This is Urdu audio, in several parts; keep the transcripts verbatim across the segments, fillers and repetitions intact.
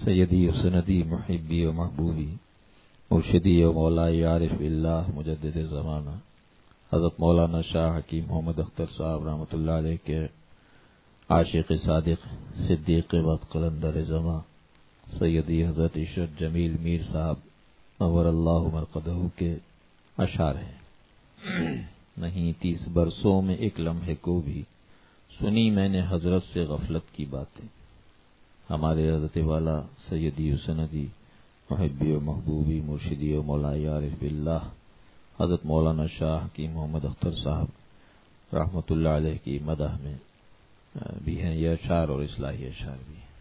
سیدی و سندی محبی و محبوبی مرشدی و مولائی عارف اللہ مجدد زمانہ حضرت مولانا شاہ حکیم محمد اختر صاحب رحمۃ اللہ علیہ کے عاشق صادق صدیق وقت قلندر زماں سیدی حضرت عشرت جمیل میر صاحب نور اللہ مرقدہ کے اشعار ہیں۔ نہیں تیس برسوں میں ایک لمحے کو بھی سنی میں نے حضرت سے غفلت کی باتیں، ہمارے حضرت والا سیدی و سندی محبی و محبوبی مرشدی و مولائی عارف باللہ حضرت مولانا شاہ کی محمد اختر صاحب رحمۃ اللہ علیہ کی مدح میں بھی ہیں یہ اشعار اور اصلاحی اشعار بھی ہیں۔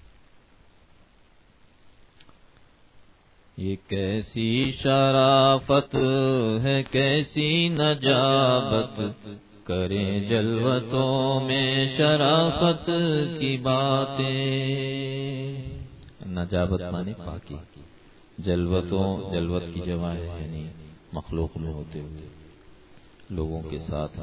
یہ کیسی شرافت ہے کیسی نجابت، کریں جلوتوں میں شرافت کی باتیں۔ نجابت مانے پاکی، جلوتوں جلوت کی جمع ہے یعنی مخلوق میں ہوتے ہوئے لوگوں کے ساتھ۔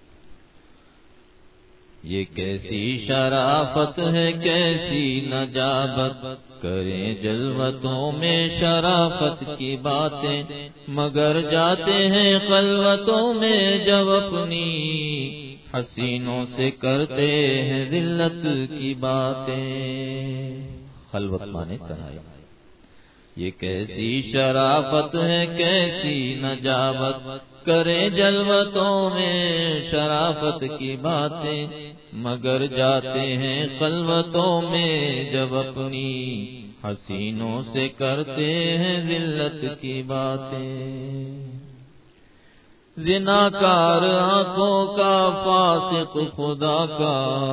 یہ کیسی شرافت ہے کیسی نجابت، کریں جلوتوں میں شرافت کی باتیں، مگر جاتے ہیں خلوتوں میں جب اپنی حسینوں سے کرتے ہیں ذلت کی باتیں۔ خلوت مانے تنہائی۔ یہ کیسی شرافت ہے کیسی نجابت، کرے جلوتوں میں شرافت کی باتیں، مگر جاتے ہیں خلوتوں میں جب اپنی حسینوں سے کرتے ہیں ذلت کی باتیں۔ زناکار آنکھوں کا فاسق خدا کا،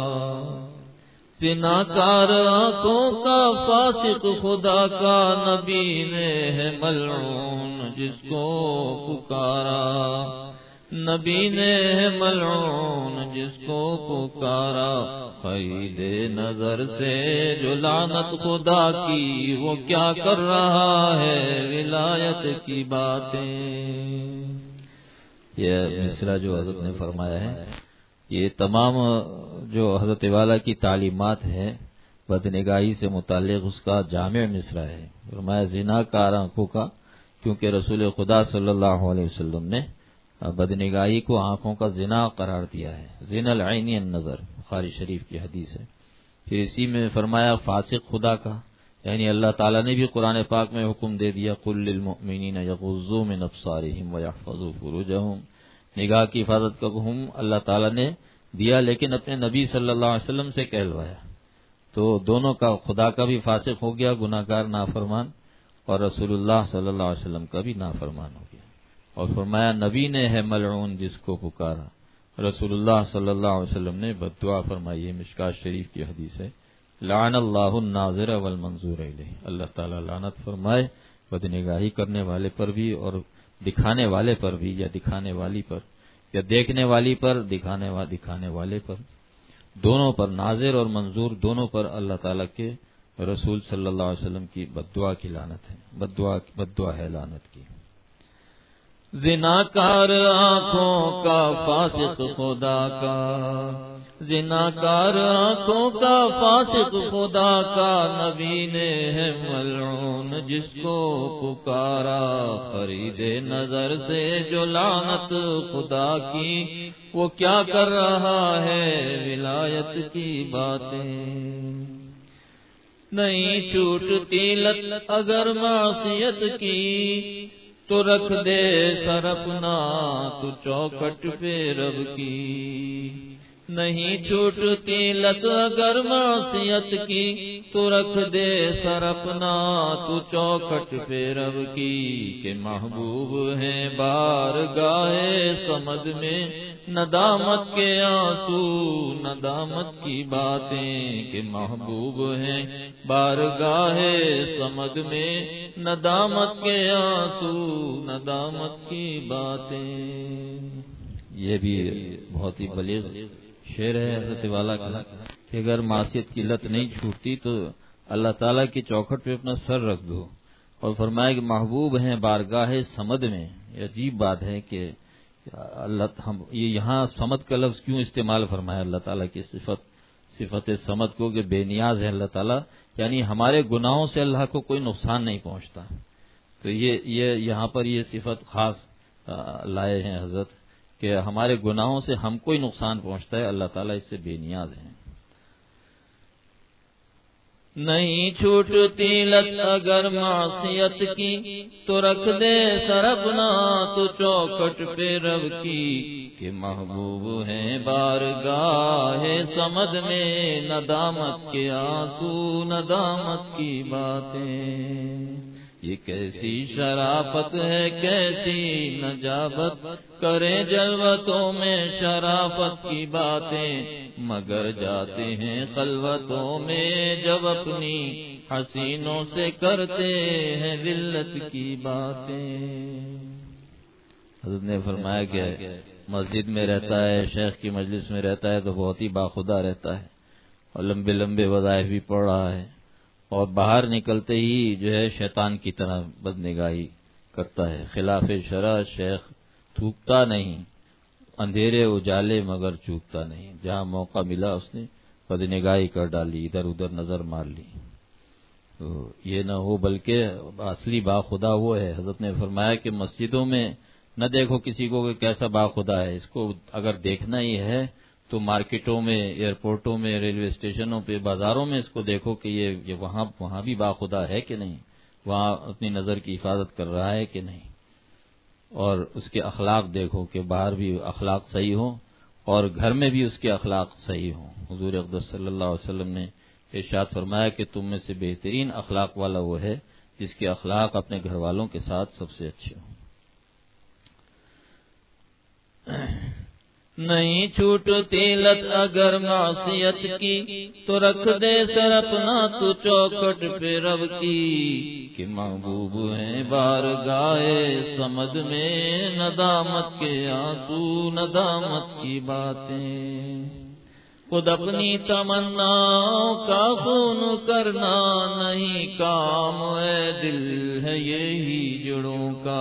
زناکار آنکھوں کا فاسق خدا کا، نبی نے ہے ملعون جس کو پکارا، نبی نے ہے ملعون جس کو پکارا، خرید نظر سے جو لعنت خدا کی، وہ کیا کر رہا ہے ولایت کی باتیں۔ یہ مصرع جو حضرت نے فرمایا ہے یہ تمام جو حضرت والا کی تعلیمات ہے بدنگاہی سے متعلق اس کا جامع مصرع ہے۔ فرمایا زنا کار آنکھوں کا، کیونکہ رسول خدا صلی اللہ علیہ وسلم نے بدنگاہی کو آنکھوں کا زنا قرار دیا ہے۔ زنا العین النظر، بخاری شریف کی حدیث ہے۔ پھر اسی میں فرمایا فاسق خدا کا، یعنی اللہ تعالیٰ نے بھی قرآن پاک میں حکم دے دیا قل للمؤمنین یغضوا من ابصارہم ویحفظوا فروجہم، نگاہ کی حفاظت کا حکم اللہ تعالیٰ نے دیا لیکن اپنے نبی صلی اللہ علیہ وسلم سے کہلوایا، تو دونوں کا، خدا کا بھی فاسق ہو گیا گناہگار نافرمان، اور رسول اللہ صلی اللہ علیہ وسلم کا بھی نافرمان ہو گیا۔ اور فرمایا نبی نے ہے ملعون جس کو پکارا، رسول اللہ صلی اللہ علیہ وسلم نے بد دعا فرمائی ہے، مشکات شریف کی حدیث ہے، لعن اللہ الناظر والمنظور الیہ، اللہ تعالیٰ لعنت فرمائے بدنگاہی کرنے والے پر بھی اور دکھانے والے پر بھی، یا دکھانے والی پر، یا دیکھنے والی پر، دکھانے وا دکھانے والے پر، دونوں پر، ناظر اور منظور دونوں پر اللہ تعالیٰ کے رسول صلی اللہ علیہ وسلم کی بد دعا کی لعنت ہے، بد دعا بد دعا ہے لعنت کی۔ زناکار آنکھوں کا فاسق خدا کا، زناکار آنکھوں کا فاسق خدا کا، نبی نے ہے ملعون جس کو پکارا، خرید نظر سے جو لعنت خدا کی، وہ کیا کر رہا ہے ولایت کی باتیں۔ نہیں چھوٹتی لت اگر معصیت کی، تو رکھ دے سر اپنا تو چوکھٹ پہ رب کی، نہیں چھوٹتی لت اگر معصیت کی، تو رکھ دے سر اپنا تو چوکھٹ پہ رب کی، کہ محبوب ہیں بارگاہ صمد میں ندامت کے آنسو ندامت کی باتیں، کہ محبوب ہیں بارگاہ صمد میں ندامت کے آنسو ندامت کی باتیں۔ یہ بھی بہت ہی بلیغ شعر ہے حضرت والا کا کہ اگر معصیت کی لت نہیں چھوٹتی تو اللہ تعالیٰ کی چوکھٹ پہ اپنا سر رکھ دو، اور فرمایا کہ محبوب ہیں بارگاہ صمد میں۔ یہ عجیب بات ہے کہ اللہ ہم یہ یہاں صمد کا لفظ کیوں استعمال فرمایا اللہ تعالیٰ کی صفت صفت صمد کو کہ بے نیاز ہے اللہ تعالیٰ، یعنی ہمارے گناہوں سے اللہ کو کوئی نقصان نہیں پہنچتا. تو یہ یہ یہاں پر یہ صفت خاص لائے ہیں حضرت کہ ہمارے گناہوں سے ہم کوئی نقصان پہنچتا ہے، اللہ تعالیٰ اس سے بے نیاز ہیں. نہیں چھوٹتی لت اگر معصیت کی تو رکھ دے سر اپنا تو چوکھٹ پہ رب کی، کہ محبوب ہیں بارگاہ صمد میں ندامت کے آنسو ندامت کی باتیں. یہ کیسی شرافت ہے کیسی نجابت، کرے جلوتوں میں شرافت کی باتیں، مگر جاتے ہیں خلوتوں میں جب اپنی حسینوں سے کرتے ہیں ذلت کی باتیں. حضرت نے فرمایا کہ مسجد میں رہتا ہے، شیخ کی مجلس میں رہتا ہے تو بہت ہی باخدا رہتا ہے اور لمبے لمبے وظائف بھی پڑھ رہا ہے، اور باہر نکلتے ہی جو ہے شیطان کی طرح بدنگاہی کرتا ہے. خلاف شرع شیخ تھوکتا نہیں، اندھیرے اجالے مگر چوکتا نہیں. جہاں موقع ملا اس نے بدنگاہی کر ڈالی، ادھر ادھر نظر مار لی. تو یہ نہ ہو، بلکہ اصلی باخدا وہ ہے. حضرت نے فرمایا کہ مسجدوں میں نہ دیکھو کسی کو کہ کیسا باخدا ہے، اس کو اگر دیکھنا ہی ہے تو مارکیٹوں میں، ایئرپورٹوں میں، ریلوے اسٹیشنوں پہ، بازاروں میں اس کو دیکھو کہ یہ, یہ وہاں وہاں بھی باخدا ہے کہ نہیں، وہاں اپنی نظر کی حفاظت کر رہا ہے کہ نہیں. اور اس کے اخلاق دیکھو کہ باہر بھی اخلاق صحیح ہوں اور گھر میں بھی اس کے اخلاق صحیح ہوں. حضور اقدس صلی اللہ علیہ وسلم نے ارشاد فرمایا کہ تم میں سے بہترین اخلاق والا وہ ہے جس کے اخلاق اپنے گھر والوں کے ساتھ سب سے اچھے ہوں. نہیں چھوٹتی لت اگر معصیت کی تو رکھ دے سر اپنا تو چوکھٹ پہ رب کی، کہ محبوب ہیں بارگاہ صمد میں ندامت کے آنسو ندامت کی باتیں. خود اپنی تمناؤں کا خون کرنا نہیں کام ہے، دل ہے یہی جڑوں کا.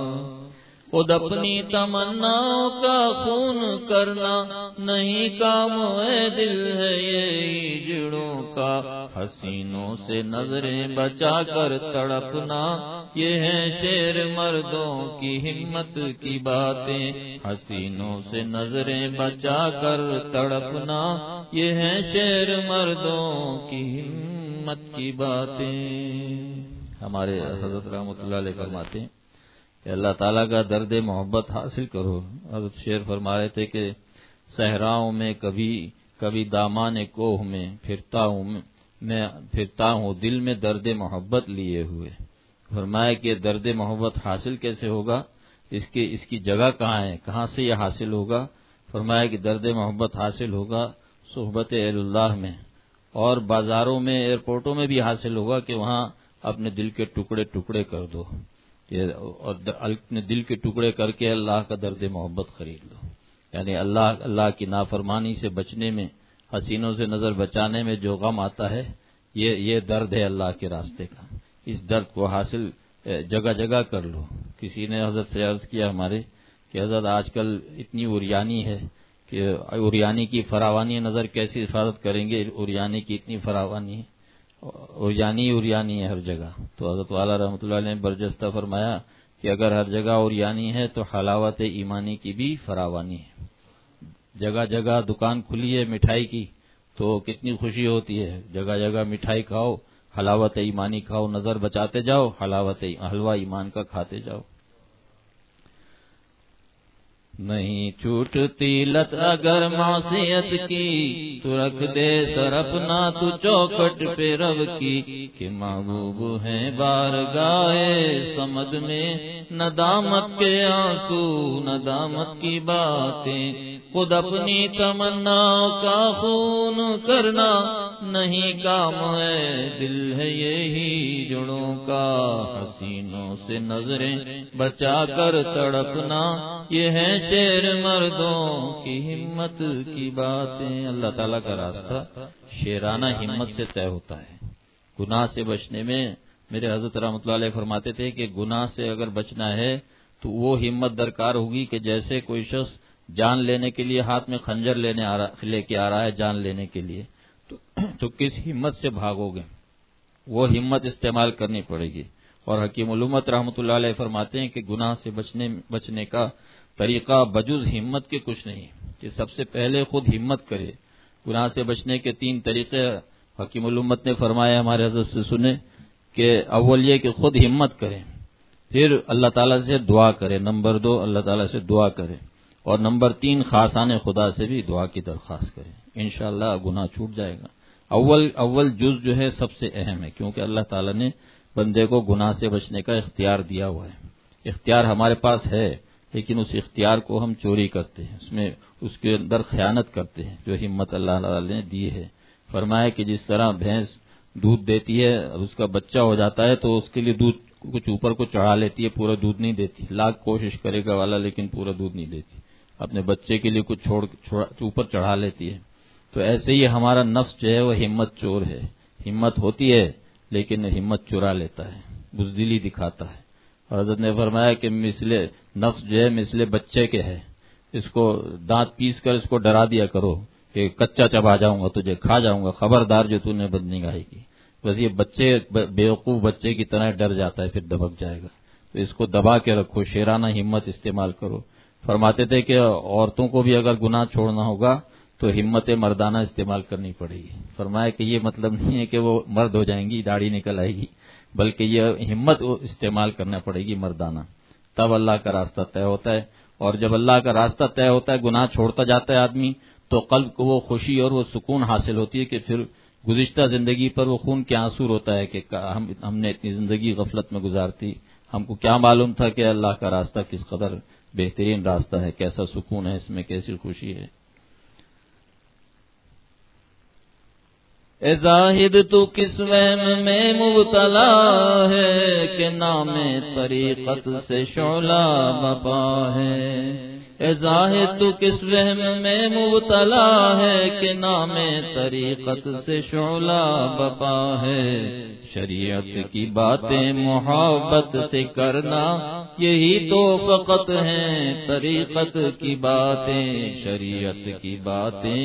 خود اپنی تمناؤں کا خون کرنا نہیں کام ہے، دل ہے یہی جڑوں کا. حسینوں سے نظریں بچا کر تڑپنا یہ ہے شیر مردوں کی ہمت کی باتیں. حسینوں سے نظریں بچا کر تڑپنا یہ ہے شیر مردوں کی ہمت کی باتیں. ہمارے حضرت رحمۃ اللہ علیہ فرماتے ہیں کہ اللہ تعالیٰ کا درد محبت حاصل کرو. حضرت شعر فرما رہے تھے کہ صحراؤں میں کبھی کبھی دامان کوہ میں پھرتا ہوں میں پھرتا ہوں دل میں درد محبت لیے ہوئے. فرمایا کہ درد محبت حاصل کیسے ہوگا، اس کی اس کی جگہ کہاں ہے، کہاں سے یہ حاصل ہوگا. فرمایا کہ درد محبت حاصل ہوگا صحبت اہل اللہ میں، اور بازاروں میں، ایئرپورٹوں میں بھی حاصل ہوگا کہ وہاں اپنے دل کے ٹکڑے ٹکڑے کر دو اور اپنے دل کے ٹکڑے کر کے اللہ کا درد محبت خرید لو. یعنی اللہ اللہ کی نافرمانی سے بچنے میں، حسینوں سے نظر بچانے میں جو غم آتا ہے، یہ یہ درد ہے اللہ کے راستے کا. اس درد کو حاصل جگہ جگہ کر لو. کسی نے حضرت سے عرض کیا ہمارے کہ حضرت آج کل اتنی اوریانی ہے کہ اوریانی کی فراوانی نظر کیسی حفاظت کریں گے، اوریانی کی اتنی فراوانی ہے، اوریانی اوریانی ہے ہر جگہ. تو حضرت والا رحمۃ اللہ علیہ نے برجستہ فرمایا کہ اگر ہر جگہ اوریانی ہے تو حلاوت ایمانی کی بھی فراوانی ہے. جگہ جگہ دکان کھلی ہے مٹھائی کی تو کتنی خوشی ہوتی ہے، جگہ جگہ مٹھائی کھاؤ، حلاوت ایمانی کھاؤ، نظر بچاتے جاؤ، حلاوت حلوہ ایمان کا کھاتے جاؤ. نہیں چھوٹتی لت اگر معصیت کی تو رکھ دے سر اپنا تو چوکھٹ پہ رب کی، کہ محبوب ہیں بارگاہ صمد میں ندامت کے آنسو ندامت کی باتیں. خود اپنی تمنا کا خون کرنا نہیں کام ہے، دل ہے یہی جڑوں کا. حسینوں سے نظریں بچا کر تڑپنا یہ ہے شیر مردوں کی ہمت کی باتیں. اللہ تعالیٰ کا راستہ شیرانہ ہمت سے طے ہوتا ہے. گناہ سے بچنے میں میرے حضرت رحمۃ اللہ علیہ فرماتے تھے کہ گناہ سے اگر بچنا ہے تو وہ ہمت درکار ہوگی کہ جیسے کوئی شخص جان لینے کے لیے ہاتھ میں خنجر لینے آ رہا لے کے آ رہا ہے جان لینے کے لیے، تو, تو کس ہمت سے بھاگو گے؟ وہ ہمت استعمال کرنی پڑے گی۔ اور حکیم الامت رحمۃ اللہ علیہ فرماتے ہیں کہ گناہ سے بچنے بچنے کا طریقہ بجز ہمت کے کچھ نہیں، کہ سب سے پہلے خود ہمت کرے۔ گناہ سے بچنے کے تین طریقے حکیم الامت نے فرمایا، ہمارے حضرت سے سنے، کہ اول یہ کہ خود ہمت کریں، پھر اللہ تعالیٰ سے دعا کرے، نمبر دو اللہ تعالیٰ سے دعا کرے، اور نمبر تین خاصان خدا سے بھی دعا کی درخواست کرے، انشاءاللہ گناہ چھوٹ جائے گا۔ اول اول جز جو ہے سب سے اہم ہے، کیونکہ اللہ تعالیٰ نے بندے کو گناہ سے بچنے کا اختیار دیا ہوا ہے۔ اختیار ہمارے پاس ہے، لیکن اس اختیار کو ہم چوری کرتے ہیں، اس میں اس کے اندر خیانت کرتے ہیں، جو ہمت اللہ تعالیٰ نے دی ہے۔ فرمایا کہ جس طرح بھینس دودھ دیتی ہے، اس کا بچہ ہو جاتا ہے تو اس کے لیے دودھ کچھ اوپر کو چڑھا لیتی ہے، پورا دودھ نہیں دیتی، لاکھ کوشش کرے گا والا لیکن پورا دودھ نہیں دیتی، اپنے بچے کے لیے کچھ چھوڑ اوپر چڑھا لیتی ہے۔ تو ایسے ہی ہمارا نفس جو ہے وہ ہمت چور ہے، ہمت ہوتی ہے لیکن ہمت چرا لیتا ہے، بزدلی دکھاتا ہے۔ اور حضرت نے فرمایا کہ مثل نفس جو ہے مثل بچے کے ہے، اس کو دانت پیس کر اس کو ڈرا دیا کرو کہ کچا چبا جاؤں گا، تجھے کھا جاؤں گا، خبردار جو تو نے بدنگاہی کی۔ بس یہ بچے بیوقوف بچے کی طرح ڈر جاتا ہے، پھر دبک جائے گا۔ تو اس کو دبا کے رکھو، شیرانہ ہمت استعمال کرو۔ فرماتے تھے کہ عورتوں کو بھی اگر گناہ چھوڑنا ہوگا تو ہمت مردانہ استعمال کرنی پڑے گی۔ فرمایا کہ یہ مطلب نہیں ہے کہ وہ مرد ہو جائیں گی، داڑھی نکل آئے گی، بلکہ یہ ہمت استعمال کرنا پڑے گی مردانہ، تب اللہ کا راستہ طے ہوتا ہے۔ اور جب اللہ کا راستہ طے ہوتا ہے، گناہ چھوڑتا جاتا ہے آدمی، تو قلب کو وہ خوشی اور وہ سکون حاصل ہوتی ہے کہ پھر گزشتہ زندگی پر وہ خون کے آنسو ہوتا ہے کہ ہم ہم نے اتنی زندگی غفلت میں گزارتی، ہم کو کیا معلوم تھا کہ اللہ کا راستہ کس قدر بہترین راستہ ہے، کیسا سکون ہے اس میں، کیسی خوشی ہے۔ اے زاہد تو کس وہم میں مبتلا ہے کہ نام طریقت سے شعلہ بپا ہے۔ اے زاہد تو کس وہم میں مبتلا ہے کہ نام طریقت سے شعلہ بپا ہے۔ شریعت کی باتیں محبت سے کرنا یہی تو فقط ہیں طریقت کی باتیں، شریعت کی باتیں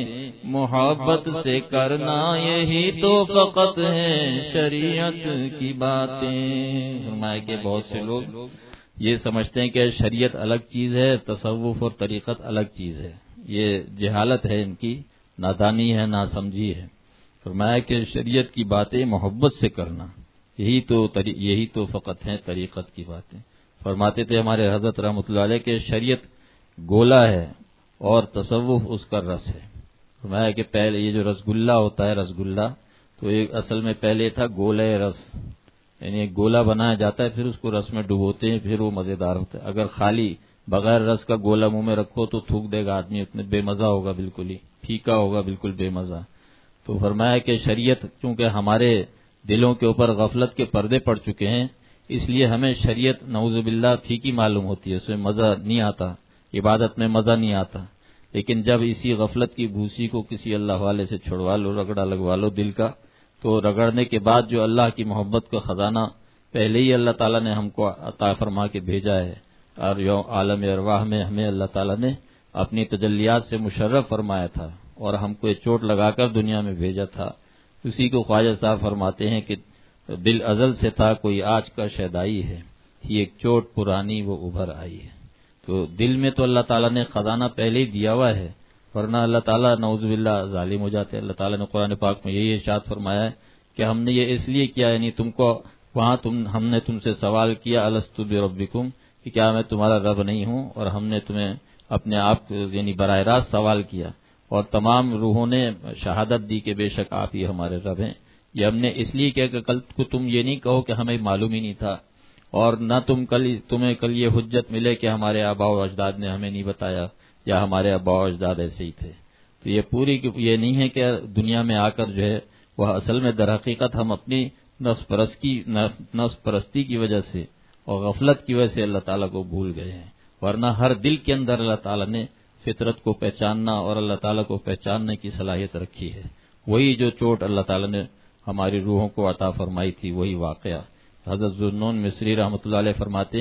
محبت سے کرنا یہی تو فقط ہیں شریعت کی باتیں۔ فرمایا کہ بہت سے لوگ یہ سمجھتے ہیں کہ شریعت الگ چیز ہے، تصوف اور طریقت الگ چیز ہے، یہ جہالت ہے ان کی، نادانی ہے، ناسمجھی ہے۔ فرمایا کہ شریعت کی باتیں محبت سے کرنا یہی تو یہی تو فقط ہیں طریقت کی باتیں۔ فرماتے تھے ہمارے حضرت رحمۃ اللہ علیہ کہ شریعت گولا ہے اور تصوف اس کا رس ہے۔ فرمایا کہ پہلے یہ جو رسگلہ ہوتا ہے، رسگلہ تو ایک اصل میں پہلے تھا گولہ رس، یعنی ایک گولا بنایا جاتا ہے، پھر اس کو رس میں ڈبوتے ہیں، پھر وہ مزیدار ہوتا ہے۔ اگر خالی بغیر رس کا گولا منہ میں رکھو تو تھوک دے گا آدمی، اتنے بے مزہ ہوگا، بالکل ہی پھیکا ہوگا، بالکل بے مزہ۔ تو فرمایا کہ شریعت چونکہ ہمارے دلوں کے اوپر غفلت کے پردے پڑ چکے ہیں، اس لیے ہمیں شریعت نعوذ باللہ پھیکی معلوم ہوتی ہے، اس میں مزہ نہیں آتا، عبادت میں مزہ نہیں آتا۔ لیکن جب اسی غفلت کی بھوسی کو کسی اللہ والے سے چھڑوا لو، رگڑا لگوا لو دل کا، تو رگڑنے کے بعد جو اللہ کی محبت کا خزانہ پہلے ہی اللہ تعالیٰ نے ہم کو عطا فرما کے بھیجا ہے، اور یوم عالم ارواح میں ہمیں اللہ تعالیٰ نے اپنی تجلیات سے مشرف فرمایا تھا اور ہم کو ایک چوٹ لگا کر دنیا میں بھیجا تھا۔ اسی کو خواجہ صاحب فرماتے ہیں کہ دل ازل سے تھا کوئی آج کا شیدائی ہے، یہ ایک چوٹ پرانی وہ ابھر آئی ہے۔ تو دل میں تو اللہ تعالیٰ نے خزانہ پہلے ہی دیا ہوا ہے، ورنہ اللہ تعالیٰ نعوذ باللہ ظالم ہو جاتے ہیں۔ اللہ تعالیٰ نے قرآن پاک میں یہی ارشاد فرمایا ہے کہ ہم نے یہ اس لیے کیا، یعنی تم کو وہاں تم ہم نے تم سے سوال کیا الستو بربکم، کہ کیا میں تمہارا رب نہیں ہوں، اور ہم نے تمہیں اپنے آپ یعنی براہ راست سوال کیا، اور تمام روحوں نے شہادت دی کہ بے شک آپ ہی ہمارے رب ہیں۔ یہ ہم نے اس لیے کیا کہ کل کو تم یہ نہیں کہو کہ ہمیں معلوم ہی نہیں تھا، اور نہ تم کل تمہیں کل یہ حجت ملے کہ ہمارے آباء و اجداد نے ہمیں نہیں بتایا، یا ہمارے آباء و اجداد ایسے ہی تھے۔ تو یہ پوری یہ نہیں ہے کہ دنیا میں آ کر جو ہے وہ اصل میں در حقیقت ہم اپنی نفس پرستی نفس پرستی کی وجہ سے اور غفلت کی وجہ سے اللہ تعالیٰ کو بھول گئے ہیں، ورنہ ہر دل کے اندر اللہ تعالیٰ نے فطرت کو پہچاننا اور اللہ تعالیٰ کو پہچاننے کی صلاحیت رکھی ہے۔ وہی جو چوٹ اللہ تعالیٰ نے ہماری روحوں کو عطا فرمائی تھی، وہی واقعہ۔ حضرت ذوالنون مصری رحمۃ اللہ علیہ فرماتے ہیں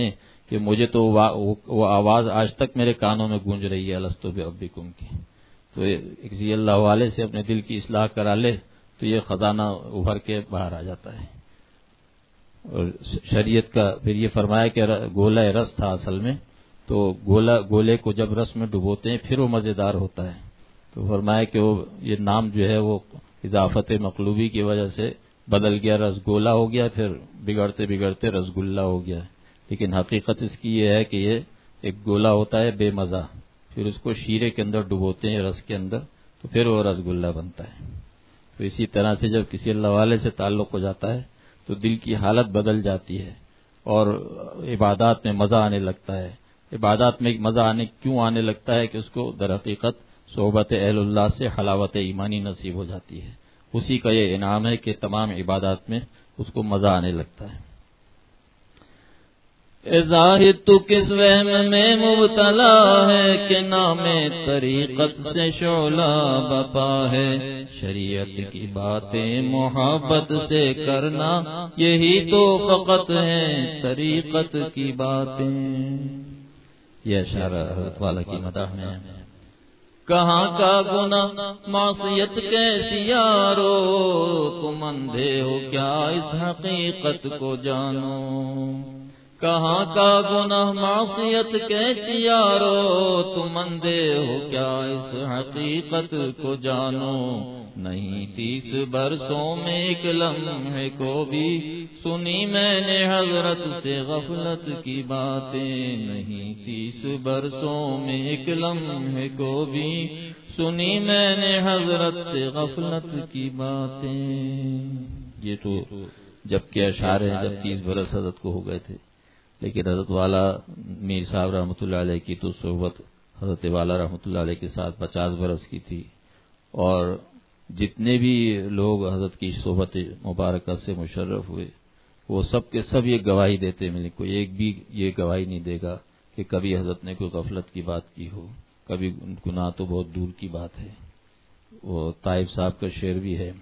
کہ مجھے تو وہ آواز آج تک میرے کانوں میں گونج رہی ہے الستو بربکم کی. تو کسی اللہ والے سے اپنے دل کی اصلاح کرا لے تو یہ خزانہ ابھر کے باہر آ جاتا ہے. اور شریعت کا پھر یہ فرمایا کہ گولہ رس تھا اصل میں، تو گولا گولے کو جب رس میں ڈبوتے ہیں پھر وہ مزیدار ہوتا ہے. تو فرمایا کہ وہ یہ نام جو ہے وہ اضافت مقلوبی کی وجہ سے بدل گیا، رس گولا ہو گیا، پھر بگڑتے بگڑتے رس گلہ ہو گیا. لیکن حقیقت اس کی یہ ہے کہ یہ ایک گولا ہوتا ہے بے مزہ، پھر اس کو شیرے کے اندر ڈبوتے ہیں رس کے اندر تو پھر وہ رس گلہ بنتا ہے. تو اسی طرح سے جب کسی اللہ والے سے تعلق ہو جاتا ہے تو دل کی حالت بدل جاتی ہے اور عبادات میں مزہ آنے لگتا ہے. عبادات میں مزہ آنے کیوں آنے لگتا ہے کہ اس کو در حقیقت صحبت اہل اللہ سے حلاوت ایمانی نصیب ہو جاتی ہے. اسی کا یہ انعام ہے کہ تمام عبادات میں اس کو مزہ آنے لگتا ہے. اے زاہد تو کس وہم میں مبتلا ہے کہ نام طریقت سے شعلہ بپا ہے. شریعت کی باتیں محبت سے کرنا یہی تو فقط ہے طریقت کی باتیں. یہ اشارہ حضرت والا کی مداح میں ہے. کہاں کا گناہ معصیت کیسی یارو، تم اندھے ہو کیا اس حقیقت کو جانو. کہاں کا گناہ معصیت کیسی یارو، تم اندھے ہو کیا اس حقیقت کو جانو. نہیں تیس برسوں میں ایک لمحے کو بھی سنی میں نے حضرت سے غفلت کی باتیں. نہیں تیس برسوں میں ایک لمحے کو بھی سنی میں نے حضرت سے غفلت کی باتیں. یہ تو جب کہ اشعار ہیں جب تیس برس حضرت کو ہو گئے تھے، لیکن حضرت والا میر صاحب رحمۃ اللہ علیہ کی تو صحبت حضرت والا رحمۃ اللہ علیہ کے ساتھ پچاس برس کی تھی. اور جتنے بھی لوگ حضرت کی صحبت مبارکہ سے مشرف ہوئے وہ سب کے سب یہ گواہی دیتے ملے. کوئی ایک بھی یہ گواہی نہیں دے گا کہ کبھی حضرت نے کوئی غفلت کی بات کی ہو، کبھی گناہ تو بہت دور کی بات ہے. وہ طائف صاحب کا شعر بھی ہے،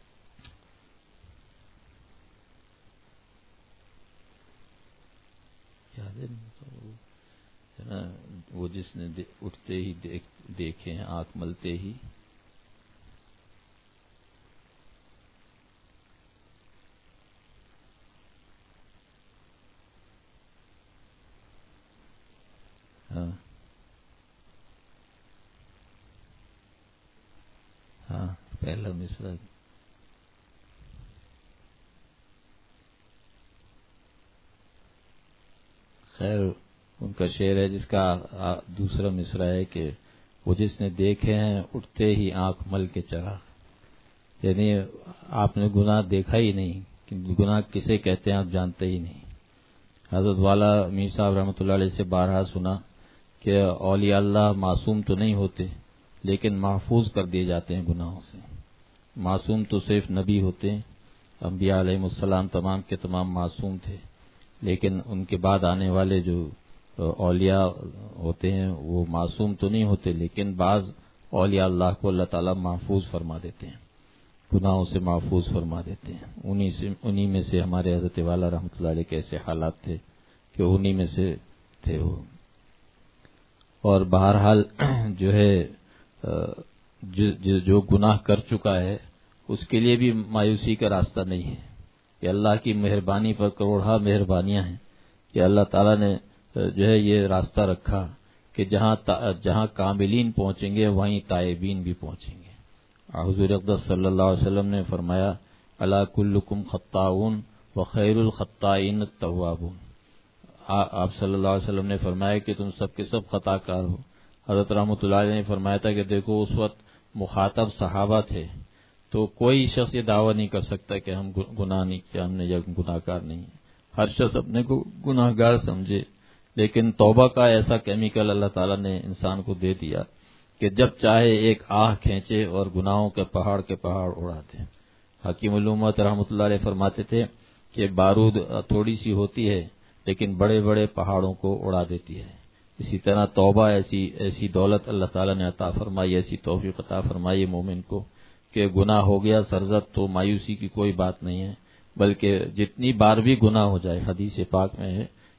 یاد ہے نا، وہ جس نے اٹھتے ہی دیکھے ہیں آنکھ ملتے ہی. ہاں ہاں پہلا مصرع. خیر ان کا شعر ہے جس کا دوسرا مصرع ہے کہ وہ جس نے دیکھے ہیں اٹھتے ہی آنکھ مل کے چڑھا. یعنی آپ نے گناہ دیکھا ہی نہیں کہ گناہ کسے کہتے ہیں آپ جانتے ہی نہیں. حضرت والا میر صاحب رحمۃ اللہ علیہ سے بارہا سنا کہ اولیاء اللہ معصوم تو نہیں ہوتے لیکن محفوظ کر دیے جاتے ہیں گناہوں سے. معصوم تو صرف نبی ہوتے ہیں، انبیاء علیہ السلام تمام کے تمام معصوم تھے، لیکن ان کے بعد آنے والے جو اولیاء ہوتے ہیں وہ معصوم تو نہیں ہوتے، لیکن بعض اولیاء اللہ کو اللہ تعالیٰ محفوظ فرما دیتے ہیں، گناہوں سے محفوظ فرما دیتے ہیں. انہی سے انہی میں سے ہمارے حضرت والا رحمۃ اللہ علیہ کے ایسے حالات تھے کہ انہی میں سے تھے وہ. اور بہرحال جو ہے جو, جو گناہ کر چکا ہے اس کے لیے بھی مایوسی کا راستہ نہیں ہے. کہ اللہ کی مہربانی پر کروڑہ مہربانیاں ہیں کہ اللہ تعالیٰ نے جو ہے یہ راستہ رکھا کہ جہاں جہاں کاملین پہنچیں گے وہیں تائبین بھی پہنچیں گے. حضور اقدس صلی اللہ علیہ وسلم نے فرمایا الا کلکم خطاؤن وخیر الخطائین التوابون. آپ صلی اللہ علیہ وسلم نے فرمایا کہ تم سب کے سب خطا کار ہو. حضرت رحمۃ اللہ علیہ نے فرمایا تھا کہ دیکھو اس وقت مخاطب صحابہ تھے تو کوئی شخص یہ دعویٰ نہیں کر سکتا کہ ہم گناہ نہیں کیا، ہم نے یا گناہ گار نہیں ہے. ہر شخص اپنے کو گناہ گار سمجھے، لیکن توبہ کا ایسا کیمیکل اللہ تعالیٰ نے انسان کو دے دیا کہ جب چاہے ایک آہ کھینچے اور گناہوں کے پہاڑ کے پہاڑ اڑا دے. حکیم الامت رحمۃ اللہ علیہ فرماتے تھے کہ بارود تھوڑی سی ہوتی ہے لیکن بڑے بڑے پہاڑوں کو اڑا دیتی ہے. اسی طرح توبہ ایسی ایسی دولت اللہ تعالیٰ نے عطا فرمائی، ایسی توفیق عطا فرمائی مومن کو کہ گناہ ہو گیا سرزد تو مایوسی کی کوئی بات نہیں ہے، بلکہ جتنی بار بھی گناہ ہو جائے، حدیث پاک میں ہے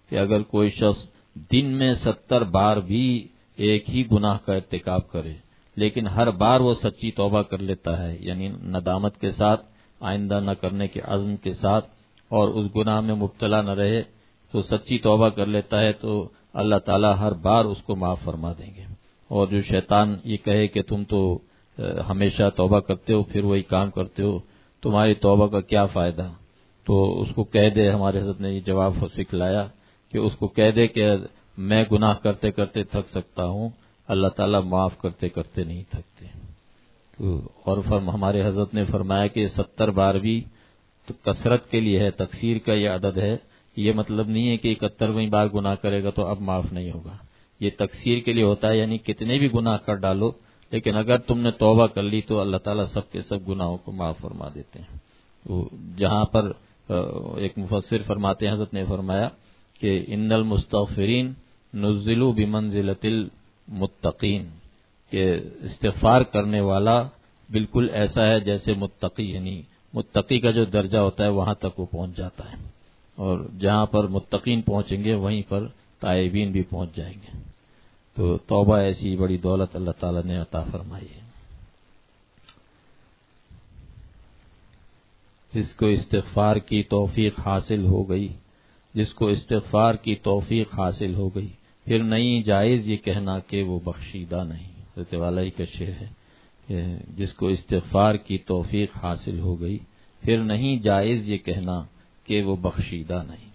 کہ اگر کوئی شخص دن میں ستر بار بھی ایک ہی گناہ کا ارتکاب کرے لیکن ہر بار وہ سچی توبہ کر لیتا ہے، یعنی ندامت کے ساتھ، آئندہ نہ کرنے کے عزم کے ساتھ، اور اس گناہ میں مبتلا نہ رہے تو سچی توبہ کر لیتا ہے، تو اللہ تعالیٰ ہر بار اس کو معاف فرما دیں گے۔ اور جو شیطان یہ کہے کہ تم تو ہمیشہ توبہ کرتے ہو پھر وہی کام کرتے ہو، تمہاری توبہ کا کیا فائدہ، تو اس کو کہہ دے، ہمارے حضرت نے یہ جواب سکھلایا کہ اس کو کہہ دے کہ میں گناہ کرتے کرتے تھک سکتا ہوں، اللہ تعالیٰ معاف کرتے کرتے نہیں تھکتے۔ اور فرم ہمارے حضرت نے فرمایا کہ ستر بار بھی تو کثرت کے لیے ہے، تکثیر کا یہ عدد ہے، یہ مطلب نہیں ہے کہ اکہترویں بار گناہ کرے گا تو اب معاف نہیں ہوگا، یہ تکثیر کے لیے ہوتا ہے، یعنی کتنے بھی گناہ کر ڈالو لیکن اگر تم نے توبہ کر لی تو اللہ تعالیٰ سب کے سب گناہوں کو معاف فرما دیتے ہیں۔ جہاں پر ایک مفسر فرماتے ہیں، حضرت نے فرمایا کہ ان المستغفرین نزلوا بمنزلۃ المتقین، کہ استغفار کرنے والا بالکل ایسا ہے جیسے متقی، یعنی متقی کا جو درجہ ہوتا ہے وہاں تک وہ پہنچ جاتا ہے، اور جہاں پر متقین پہنچیں گے وہیں پر تائبین بھی پہنچ جائیں گے۔ تو توبہ ایسی بڑی دولت اللہ تعالیٰ نے عطا فرمائی ہے۔ جس کو استغفار کی توفیق حاصل ہو گئی، جس کو استغفار کی توفیق حاصل ہو گئی، پھر نہیں جائز یہ کہنا کہ وہ بخشیدہ نہیں۔ حضرت والا کا شعر ہے کہ جس کو استغفار کی توفیق حاصل ہو گئی، پھر نہیں جائز یہ کہنا کہ وہ بخشیدہ نہیں۔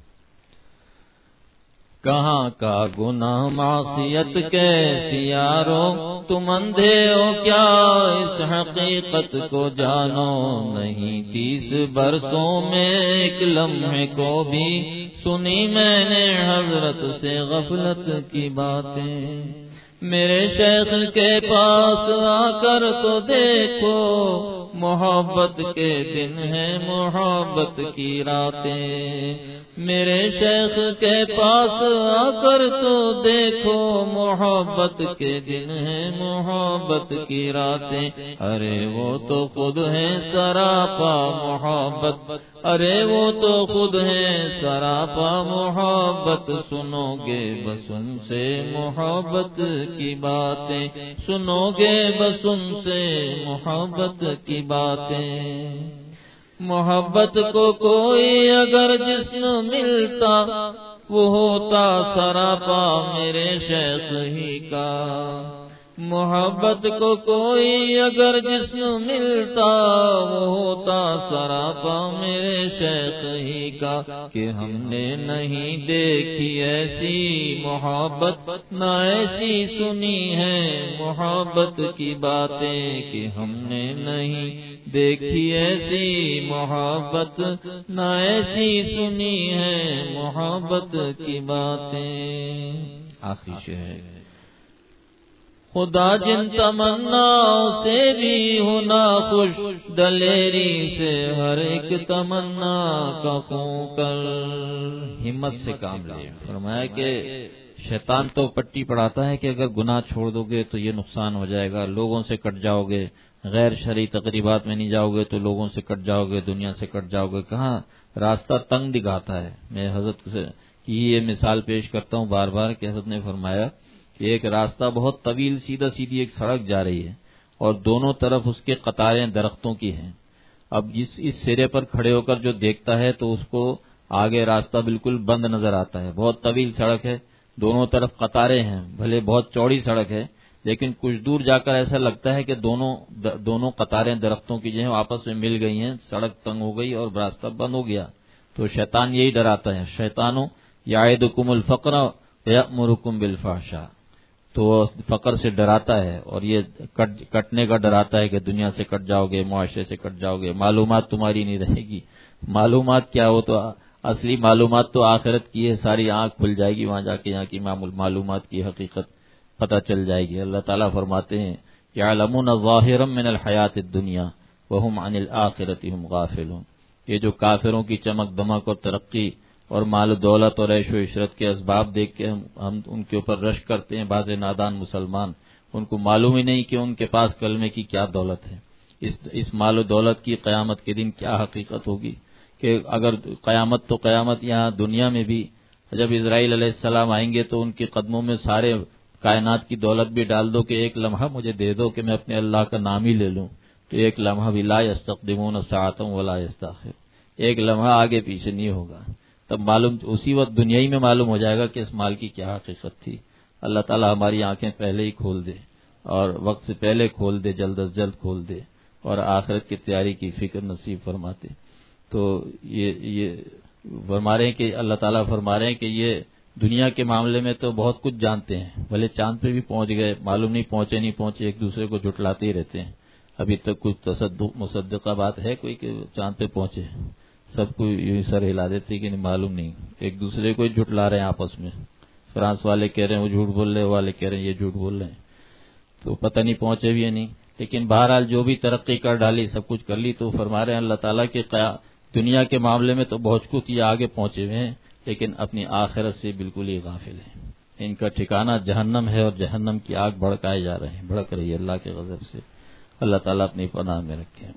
کہاں کا گناہ معصیت کیسی یارو، تم اندھے ہو کیا اس حقیقت کو جانو، نہیں تیس برسوں میں ایک لمحے کو بھی سنی میں نے حضرت سے غفلت کی باتیں، میرے شیخ کے پاس آ کر تو دیکھو، محبت کے دن ہیں محبت کی راتیں، میرے شیخ کے پاس آ کر تو دیکھو، محبت کے دن ہیں محبت کی راتیں، ارے وہ تو خود ہیں سراپا محبت، ارے وہ تو خود ہیں سراپا محبت، سنو گے بس ان سے محبت کی باتیں، سنو گے بس ان سے محبت کی باتیں۔ محبت کو کوئی اگر جسم ملتا، وہ ہوتا سراپا میرے شیخ ہی کا، محبت کو کوئی اگر جسم ملتا، وہ ہوتا سراپا میرے شیخ ہی کا، کہ ہم نے نہیں دیکھی ایسی محبت، نہ ایسی سنی ہے محبت کی باتیں، کہ ہم نے نہیں دیکھی ایسی محبت، نہ ایسی سنی ہے محبت کی باتیں۔ آخری شعر، خدا جن تمناؤں سے بھی ہونا خوش، دلیری سے ہر ایک تمنا کا خوں کر، ہمت سے کام لے۔ فرمایا کہ شیطان تو پٹی پڑھاتا ہے کہ اگر گناہ چھوڑ دو گے تو یہ نقصان ہو جائے گا، لوگوں سے کٹ جاؤ گے، غیر شرعی تقریبات میں نہیں جاؤ گے تو لوگوں سے کٹ جاؤ گے، دنیا سے کٹ جاؤ گے، کہاں راستہ تنگ دکھاتا ہے۔ میں حضرت سے یہ مثال پیش کرتا ہوں بار بار کہ حضرت نے فرمایا کہ ایک راستہ بہت طویل سیدھا سیدھی ایک سڑک جا رہی ہے اور دونوں طرف اس کے قطاریں درختوں کی ہیں، اب جس اس سرے پر کھڑے ہو کر جو دیکھتا ہے تو اس کو آگے راستہ بالکل بند نظر آتا ہے، بہت طویل سڑک ہے، دونوں طرف قطاریں ہیں، بھلے بہت چوڑی سڑک ہے لیکن کچھ دور جا کر ایسا لگتا ہے کہ دونوں دونوں قطاریں درختوں کی جو ہیں آپس میں مل گئی ہیں، سڑک تنگ ہو گئی اور راستہ بند ہو گیا۔ تو شیطان یہی ڈراتا ہے، شیطانو یعدکم الفقر ویأمرکم بالفحشاء، تو فقر سے ڈراتا ہے اور یہ کٹ کٹنے کا ڈراتا ہے کہ دنیا سے کٹ جاؤ گے، معاشرے سے کٹ جاؤ گے، معلومات تمہاری نہیں رہے گی۔ معلومات کیا ہو، تو اصلی معلومات تو آخرت کی ہے، ساری آنکھ کھل جائے گی، وہاں جا کے یہاں کی معلومات کی حقیقت پتہ چل جائے گی۔ اللہ تعالیٰ فرماتے ہیں یعلمون ظاہرا من الحیات الدنیا وہم عن الآخرۃ ہم غافلون، یہ جو کافروں کی چمک دمک اور ترقی اور مال و دولت اور عیش و عشرت کے اسباب دیکھ کے ہم, ہم ان کے اوپر رش کرتے ہیں، بعض نادان مسلمان ان کو معلوم ہی نہیں کہ ان کے پاس کلمے کی کیا دولت ہے، اس اس مال و دولت کی قیامت کے دن کیا حقیقت ہوگی، کہ اگر قیامت تو قیامت یہاں دنیا میں بھی جب اسرائیل علیہ السلام آئیں گے تو ان کے قدموں میں سارے کائنات کی دولت بھی ڈال دو کہ ایک لمحہ مجھے دے دو کہ میں اپنے اللہ کا نام ہی لے لوں، تو ایک لمحہ بھی لا یستقدمون ساعۃ ولا یستاخر، ایک لمحہ آگے پیچھے نہیں ہوگا۔ تب معلوم اسی وقت دنیا ہی میں معلوم ہو جائے گا کہ اس مال کی کیا حقیقت تھی۔ اللہ تعالی ہماری آنکھیں پہلے ہی کھول دے اور وقت سے پہلے کھول دے، جلد از جلد کھول دے، اور آخرت کی تیاری کی فکر نصیب فرماتے۔ تو یہ یہ فرما رہے ہیں کہ اللہ تعالیٰ فرما رہے ہیں کہ یہ دنیا کے معاملے میں تو بہت کچھ جانتے ہیں، بھلے چاند پہ بھی پہنچ گئے، معلوم نہیں پہنچے نہیں پہنچے، ایک دوسرے کو جھٹلاتے ہی رہتے ہیں۔ ابھی تک کچھ تصدق مصدقہ بات ہے کوئی کہ چاند پہ پہنچے؟ سب کو یوں سر ہلا دیتے کہ نہیں معلوم نہیں، ایک دوسرے کو ہی جھٹلا رہے ہیں آپس میں۔ فرانس والے کہہ رہے ہیں وہ جھوٹ بول رہے ہیں، والے کہہ رہے ہیں یہ جھوٹ بول رہے ہیں، تو پتہ نہیں پہنچے بھی یا نہیں۔ لیکن بہرحال جو بھی ترقی کر ڈالی، سب کچھ کر لی، تو فرما رہے ہیں اللہ تعالیٰ کہ دنیا کے معاملے میں تو بہت کچھ یہ آگے پہنچے ہوئے ہیں، لیکن اپنی آخرت سے بالکل ہی غافل ہیں۔ ان کا ٹھکانہ جہنم ہے اور جہنم کی آگ بھڑکائے جا رہے ہیں، بھڑک رہی ہے اللہ کے غضب سے۔ اللہ تعالیٰ اپنی پناہ میں رکھے۔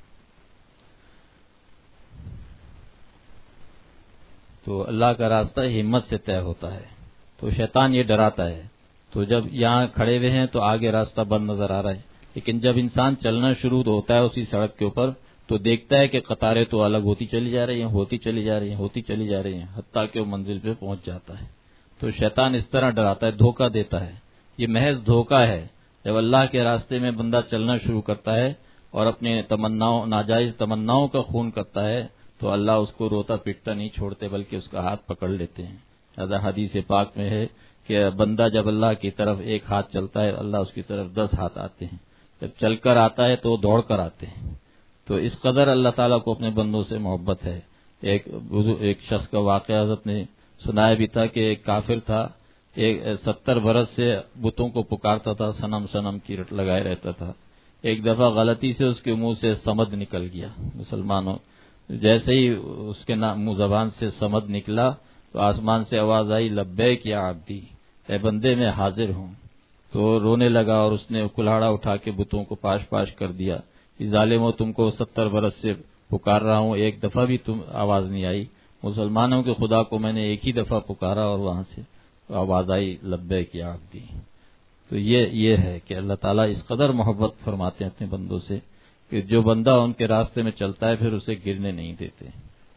تو اللہ کا راستہ ہمت سے طے ہوتا ہے، تو شیطان یہ ڈراتا ہے۔ تو جب یہاں کھڑے ہوئے ہیں تو آگے راستہ بند نظر آ رہا ہے، لیکن جب انسان چلنا شروع ہوتا ہے اسی سڑک کے اوپر تو دیکھتا ہے کہ قطاریں تو الگ ہوتی چلی جا رہی ہیں، ہوتی چلی جا رہی ہیں، ہوتی چلی جا رہی ہیں، حتیٰ کہ وہ منزل پہ پہنچ جاتا ہے۔ تو شیطان اس طرح ڈراتا ہے، دھوکہ دیتا ہے۔ یہ محض دھوکہ ہے۔ جب اللہ کے راستے میں بندہ چلنا شروع کرتا ہے اور اپنے تمناؤں ناجائز تمناؤں کا خون کرتا ہے تو اللہ اس کو روتا پیٹتا نہیں چھوڑتے، بلکہ اس کا ہاتھ پکڑ لیتے ہیں۔ لہذا حدیث پاک میں ہے کہ بندہ جب اللہ کی طرف ایک ہاتھ چلتا ہے، اللہ اس کی طرف دس ہاتھ آتے ہیں۔ جب چل کر آتا ہے تو دوڑ کر آتے ہیں۔ تو اس قدر اللہ تعالیٰ کو اپنے بندوں سے محبت ہے۔ ایک ایک شخص کا واقعہ حضرت نے سنایا بھی تھا کہ ایک کافر تھا، ایک ستر برس سے بتوں کو پکارتا تھا، صنم صنم کی رٹ لگائے رہتا تھا۔ ایک دفعہ غلطی سے اس کے منہ سے سمد نکل گیا۔ مسلمانوں جیسے ہی اس کے منہ زبان سے سمد نکلا تو آسمان سے آواز آئی، لبیک یا عبدی، اے بندے میں حاضر ہوں۔ تو رونے لگا اور اس نے کلاڑا اٹھا کے بتوں کو پاش پاش کر دیا کہ ظالمو، تم کو ستر برس سے پکار رہا ہوں، ایک دفعہ بھی تم آواز نہیں آئی۔ مسلمانوں کے خدا کو میں نے ایک ہی دفعہ پکارا اور وہاں سے آواز آئی، لبیک یا عبدی۔ تو یہ یہ ہے کہ اللہ تعالیٰ اس قدر محبت فرماتے ہیں اپنے بندوں سے کہ جو بندہ ان کے راستے میں چلتا ہے پھر اسے گرنے نہیں دیتے۔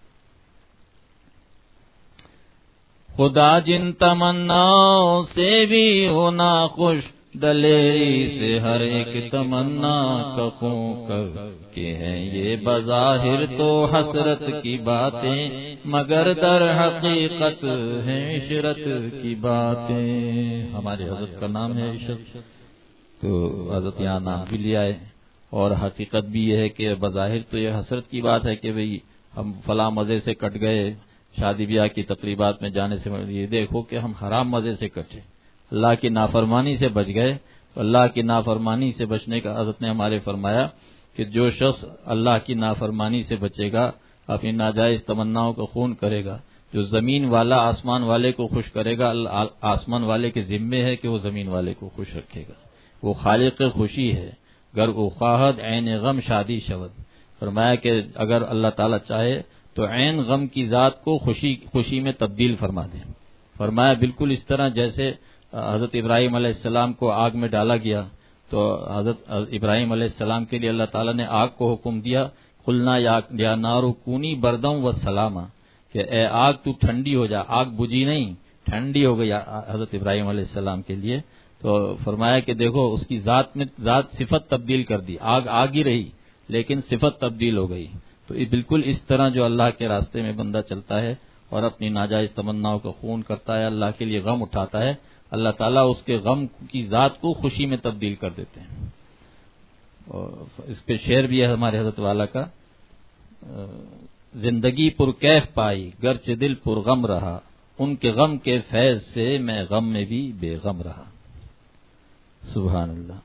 خدا جن تمناؤں سے بھی ہونا خوش، دلیری سے ہر ایک تمنا کا خوں کر کے ہیں یہ بظاہر تو حسرت کی باتیں، مگر در حقیقت ہیں عشرت کی باتیں۔ ہمارے حضرت کا نام ہے عشرت، تو حضرت یہاں نام بھی لیا ہے، اور حقیقت بھی یہ ہے کہ بظاہر تو یہ حسرت کی بات ہے کہ بھئی ہم فلاں مزے سے کٹ گئے، شادی بیاہ کی تقریبات میں جانے سے یہ دیکھو کہ ہم حرام مزے سے کٹے، اللہ کی نافرمانی سے بچ گئے۔ اللہ کی نافرمانی سے بچنے کا حضرت نے ہمارے فرمایا کہ جو شخص اللہ کی نافرمانی سے بچے گا، اپنی ناجائز تمناؤں کو خون کرے گا، جو زمین والا آسمان والے کو خوش کرے گا، آسمان والے کے ذمے ہے کہ وہ زمین والے کو خوش رکھے گا۔ وہ خالق خوشی ہے، گر او خواہد عین غم شادی شود۔ فرمایا کہ اگر اللہ تعالیٰ چاہے تو عین غم کی ذات کو خوشی خوشی میں تبدیل فرما دے۔ فرمایا بالکل اس طرح جیسے حضرت ابراہیم علیہ السلام کو آگ میں ڈالا گیا تو حضرت ابراہیم علیہ السلام کے لیے اللہ تعالیٰ نے آگ کو حکم دیا، قلنا یا نار کونی بردم و سلاما، کہ اے آگ تو ٹھنڈی ہو جا۔ آگ بجھی نہیں، ٹھنڈی ہو گئی حضرت ابراہیم علیہ السلام کے لیے۔ تو فرمایا کہ دیکھو اس کی ذات میں ذات صفت تبدیل کر دی، آگ آگ ہی رہی لیکن صفت تبدیل ہو گئی۔ تو یہ بالکل اس طرح جو اللہ کے راستے میں بندہ چلتا ہے اور اپنی ناجائز تمناؤں کا خون کرتا ہے، اللہ کے لیے غم اٹھاتا ہے، اللہ تعالیٰ اس کے غم کی ذات کو خوشی میں تبدیل کر دیتے ہیں۔ اور اس پہ شعر بھی ہے ہمارے حضرت والا کا، زندگی پر کیف پائی گرچہ دل پر غم رہا، ان کے غم کے فیض سے میں غم میں بھی بے غم رہا۔ سبحان اللہ۔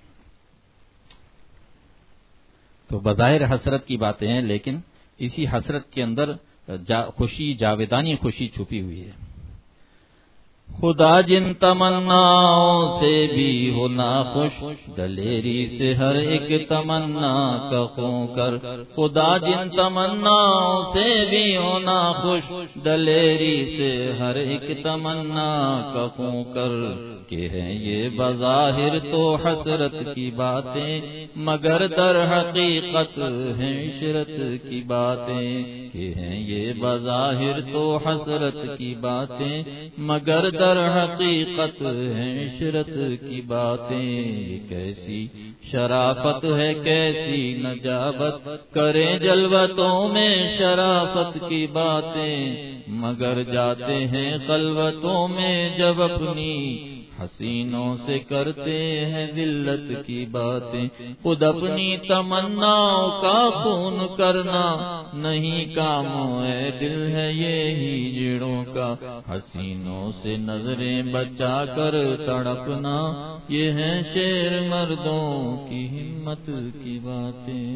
تو بظاہر حسرت کی باتیں ہیں، لیکن اسی حسرت کے اندر جا خوشی، جاویدانی خوشی چھپی ہوئی ہے۔ خدا جن تمناؤں سے بھی ہو ناخوش، دلیری سے ہر ایک تمنا کا خوں کر. خدا جن تمناؤں سے بھی ہو ناخوش، دلیری سے ہر ایک تمنا کا خوں کر. کہ ہیں یہ بظاہر تو حسرت کی باتیں، مگر در حقیقت ہیں عشرت کی باتیں. کہ ہیں یہ بظاہر تو حسرت کی باتیں، مگر در حقیقت ہیں عشرت کی باتیں. کیسی شرافت ہے کیسی نجابت، کریں جلوتوں میں شرافت کی باتیں. مگر جاتے ہیں خلوتوں میں جب اپنی حسینوں سے کرتے ہیں ذلت کی باتیں. خود اپنی تمناؤں کا خون کرنا نہیں کام ہے دل ہے یہی جڑوں کا. حسینوں سے نظریں بچا کر تڑپنا، یہ ہیں شیر مردوں کی ہمت کی باتیں.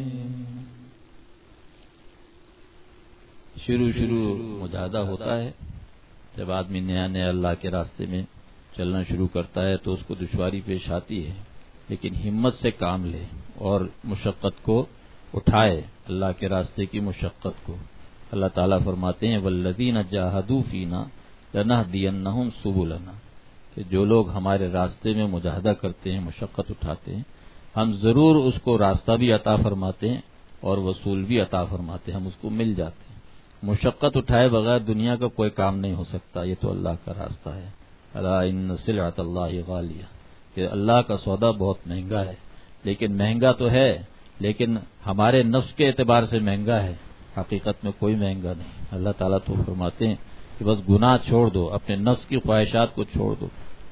شروع شروع مجاہدہ ہوتا ہے. جب آدمی نیا نیا اللہ کے راستے میں چلنا شروع کرتا ہے تو اس کو دشواری پیش آتی ہے، لیکن ہمت سے کام لے اور مشقت کو اٹھائے، اللہ کے راستے کی مشقت کو. اللہ تعالیٰ فرماتے ہیں والذین جاہدوا فینا لنہدینہم سبلنا، کہ جو لوگ ہمارے راستے میں مجاہدہ کرتے ہیں، مشقت اٹھاتے ہیں، ہم ضرور اس کو راستہ بھی عطا فرماتے ہیں اور وصول بھی عطا فرماتے ہیں، ہم اس کو مل جاتے ہیں. مشقت اٹھائے بغیر دنیا کا کوئی کام نہیں ہو سکتا. یہ تو اللہ کا راستہ ہے. الا ان سلعۃ اللہ غالیہ، کہ اللہ کا سودا بہت مہنگا ہے. لیکن مہنگا تو ہے، لیکن ہمارے نفس کے اعتبار سے مہنگا ہے، حقیقت میں کوئی مہنگا نہیں. اللہ تعالیٰ تو فرماتے ہیں کہ بس گناہ چھوڑ دو، اپنے نفس کی خواہشات کو چھوڑ دو.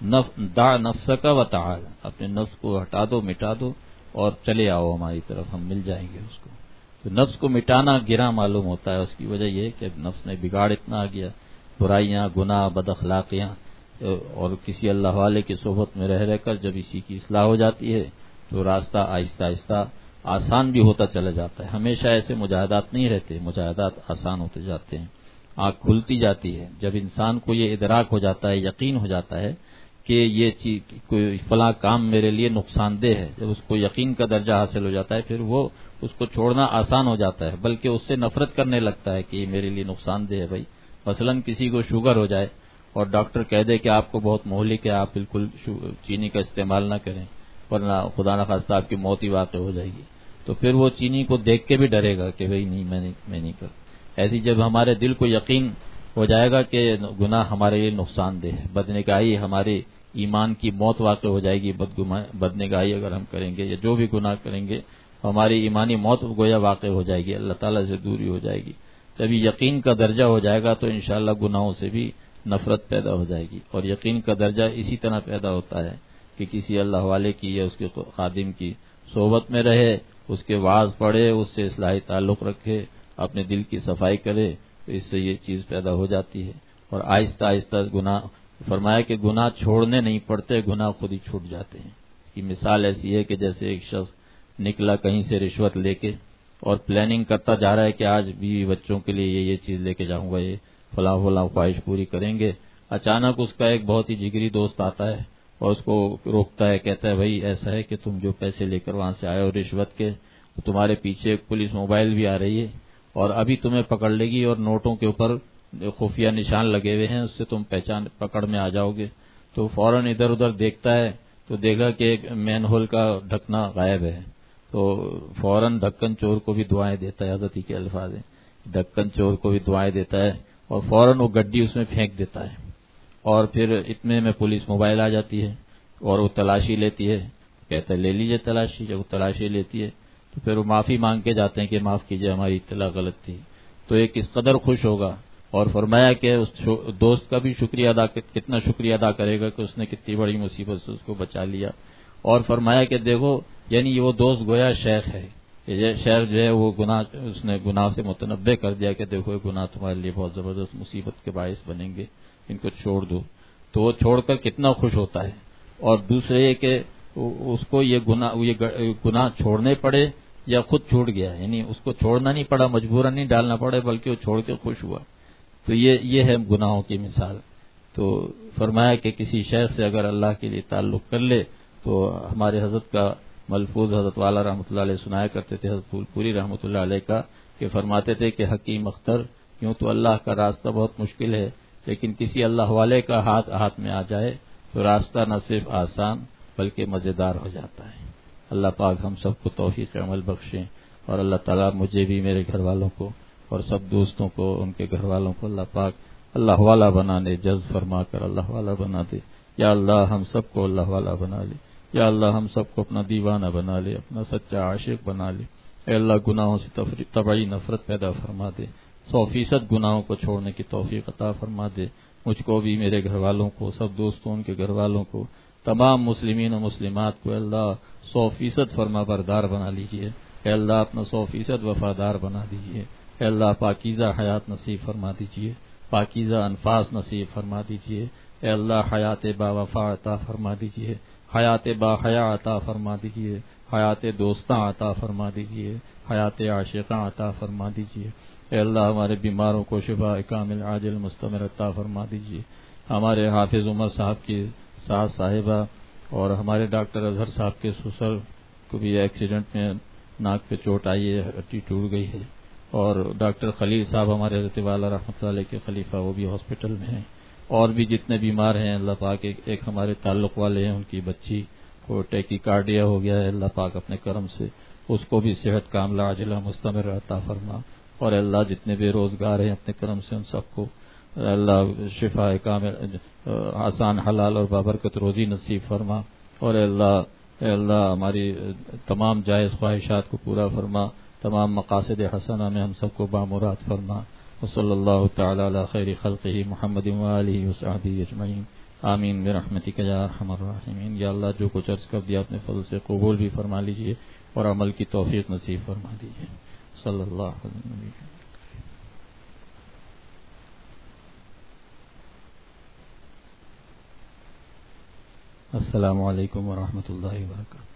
دع نفسک وتعال، اپنے نفس کو ہٹا دو، مٹا دو اور چلے آؤ ہماری طرف، ہم مل جائیں گے اس کو. تو نفس کو مٹانا گراں معلوم ہوتا ہے. اس کی وجہ یہ ہے کہ نفس میں بگاڑ اتنا آ گیا، برائیاں، گناہ، بد اخلاقیاں، اور کسی اللہ والے کی صحبت میں رہ رہ کر جب اسی کی اصلاح ہو جاتی ہے تو راستہ آہستہ آہستہ آسان بھی ہوتا چلا جاتا ہے. ہمیشہ ایسے مجاہدات نہیں رہتے، مجاہدات آسان ہوتے جاتے ہیں، آنکھ کھلتی جاتی ہے. جب انسان کو یہ ادراک ہو جاتا ہے، یقین ہو جاتا ہے کہ یہ چیز کوئی فلاں کام میرے لیے نقصان دہ ہے، جب اس کو یقین کا درجہ حاصل ہو جاتا ہے پھر وہ اس کو چھوڑنا آسان ہو جاتا ہے، بلکہ اس سے نفرت کرنے لگتا ہے کہ یہ میرے لیے نقصان دہ ہے. بھائی مثلاً کسی کو شوگر ہو جائے اور ڈاکٹر کہہ دے کہ آپ کو بہت مہلک ہے، آپ بالکل چینی کا استعمال نہ کریں ورنہ خدا نخواستہ آپ کی موت ہی واقع ہو جائے گی، تو پھر وہ چینی کو دیکھ کے بھی ڈرے گا کہ بھئی نہیں میں نہیں میں نہیں کر. ایسی جب ہمارے دل کو یقین ہو جائے گا کہ گناہ ہمارے لیے نقصان دہ ہے، بدنگاہی ہمارے ایمان کی موت واقع ہو جائے گی، بدنگاہی اگر ہم کریں گے یا جو بھی گناہ کریں گے ہماری ایمانی موت گویا واقع ہو جائے گی، اللہ تعالیٰ سے دوری ہو جائے گی. جب یقین کا درجہ ہو جائے گا تو انشاءاللہ گناہوں سے بھی نفرت پیدا ہو جائے گی. اور یقین کا درجہ اسی طرح پیدا ہوتا ہے کہ کسی اللہ والے کی یا اس کے خادم کی صحبت میں رہے، اس کے وعظ پڑھے، اس سے اصلاحی تعلق رکھے، اپنے دل کی صفائی کرے، تو اس سے یہ چیز پیدا ہو جاتی ہے. اور آہستہ آہستہ گناہ، فرمایا کہ گناہ چھوڑنے نہیں پڑتے، گناہ خود ہی چھوٹ جاتے ہیں. اس کی مثال ایسی ہے کہ جیسے ایک شخص نکلا کہیں سے رشوت لے کے اور پلاننگ کرتا جا رہا ہے کہ آج بیوی بچوں کے لیے یہ یہ چیز لے کے جاؤں گا، یہ فلاں فلاں خواہش پوری کریں گے. اچانک اس کا ایک بہت ہی جگری دوست آتا ہے اور اس کو روکتا ہے، کہتا ہے بھائی ایسا ہے کہ تم جو پیسے لے کر وہاں سے آئے ہو رشوت کے، تمہارے پیچھے ایک پولیس موبائل بھی آ رہی ہے اور ابھی تمہیں پکڑ لے گی اور نوٹوں کے اوپر خفیہ نشان لگے ہوئے ہیں، اس سے تم پہچان پکڑ میں آ جاؤ گے. تو فوراً ادھر ادھر دیکھتا ہے تو دیکھا کہ ایک مین ہول کا ڈھکنا غائب ہے. تو فوراً ڈھکن چور کو بھی دعائیں دیتا ہے، حضرت کے الفاظ ہیں، ڈھکن چور کو بھی دعائیں دیتا ہے اور فوراً وہ گڈی اس میں پھینک دیتا ہے. اور پھر اتنے میں پولیس موبائل آ جاتی ہے اور وہ تلاشی لیتی ہے. کہتا ہے لے لیجئے تلاشی. جب وہ تلاشی لیتی ہے تو پھر وہ معافی مانگ کے جاتے ہیں کہ معاف کیجئے ہماری اطلاع غلط تھی. تو ایک اس قدر خوش ہوگا اور فرمایا کہ اس دوست کا بھی شکریہ ادا، کتنا شکریہ ادا کرے گا کہ اس نے کتنی بڑی مصیبت سے اس کو بچا لیا. اور فرمایا کہ دیکھو یعنی وہ دوست گویا شیخ ہے، یہ شیخ جو ہے وہ گناہ، اس نے گناہ سے متنبع کر دیا کہ دیکھو یہ گناہ تمہارے لیے بہت زبردست مصیبت کے باعث بنیں گے، ان کو چھوڑ دو. تو وہ چھوڑ کر کتنا خوش ہوتا ہے. اور دوسرے یہ کہ اس کو یہ گناہ یہ گناہ چھوڑنے پڑے یا خود چھوٹ گیا، یعنی اس کو چھوڑنا نہیں پڑا، مجبوراً نہیں ڈالنا پڑے، بلکہ وہ چھوڑ کے خوش ہوا. تو یہ یہ ہے گناہوں کی مثال تو فرمایا کہ کسی شیخ سے اگر اللہ کے لیے تعلق کر لے تو ہمارے حضرت کا ملفوظ حضرت والا رحمۃ اللہ علیہ سنایا کرتے تھے، حضرت پوری رحمۃ اللہ علیہ کا، کہ فرماتے تھے کہ حکیم اختر یوں تو اللہ کا راستہ بہت مشکل ہے، لیکن کسی اللہ والے کا ہاتھ ہاتھ میں آ جائے تو راستہ نہ صرف آسان بلکہ مزیدار ہو جاتا ہے۔ اللہ پاک ہم سب کو توفیق عمل بخشیں، اور اللہ تعالیٰ مجھے بھی، میرے گھر والوں کو اور سب دوستوں کو، ان کے گھر والوں کو اللہ پاک اللہ والا بنانے جذب فرما کر اللہ والا بنا دے۔ یا اللہ ہم سب کو اللہ والا بنا لے، یا اللہ ہم سب کو اپنا دیوانہ بنا لے، اپنا سچا عاشق بنا لے۔ اے اللہ گناہوں سے طبعی نفرت پیدا فرما دے، سو فیصد گناہوں کو چھوڑنے کی توفیق عطا فرما دے، مجھ کو بھی، میرے گھر والوں کو، سب دوستوں ان کے گھر والوں کو، تمام مسلمین و مسلمات کو اللہ سو فیصد فرما بردار بنا لیجئے۔ اے اللہ اپنا سو فیصد وفادار بنا دیجئے۔ اے اللہ پاکیزہ حیات نصیب فرما دیجئے، پاکیزہ انفاس نصیب فرما دیجئے۔ اے اللہ حیات با وفا عطا فرما دیجئے، حیات با حیا عطا فرما دیجئے، حیات دوستاں عطا فرما دیجئے، حیات عاشقاں عطا فرما دیجئے۔ اے اللہ ہمارے بیماروں کو شفا کامل عاجل مستمر عطا فرما دیجئے۔ ہمارے حافظ عمر صاحب کی ساس صاحبہ اور ہمارے ڈاکٹر اظہر صاحب کے سسر کو بھی ایکسیڈنٹ میں ناک پہ چوٹ آئی ہے، ہڈی ٹوٹ گئی ہے، اور ڈاکٹر خلیل صاحب ہمارے حضرت والا رحمۃ اللہ علیہ کے خلیفہ، وہ بھی ہاسپٹل میں ہیں، اور بھی جتنے بیمار ہیں اللہ پاک، ایک, ایک ہمارے تعلق والے ہیں، ان کی بچی کو ٹیکی کارڈیا ہو گیا ہے، اللہ پاک اپنے کرم سے اس کو بھی صحت کاملہ عاجلہ مستمر عطا فرما، اور اللہ جتنے بے روزگار ہیں اپنے کرم سے ان سب کو اللہ شفا کامل آسان حلال اور بابرکت روزی نصیب فرما، اور اے اللہ اے اللہ ہماری تمام جائز خواہشات کو پورا فرما، تمام مقاصد حسنہ میں ہم سب کو بامراد فرما۔ وصلی اللہ تعالی علی خیر خلقہ محمد وآلہ وصحبہ اجمعین، آمین برحمتک یا ارحم الراحمین۔ یا اللہ جو کچھ عرض کر دیا اپنے فضل سے قبول بھی فرما لیجئے اور عمل کی توفیق نصیب فرما دیجئے۔ صلی اللہ علیہ وسلم۔ السلام علیکم ورحمۃ اللہ وبرکاتہ۔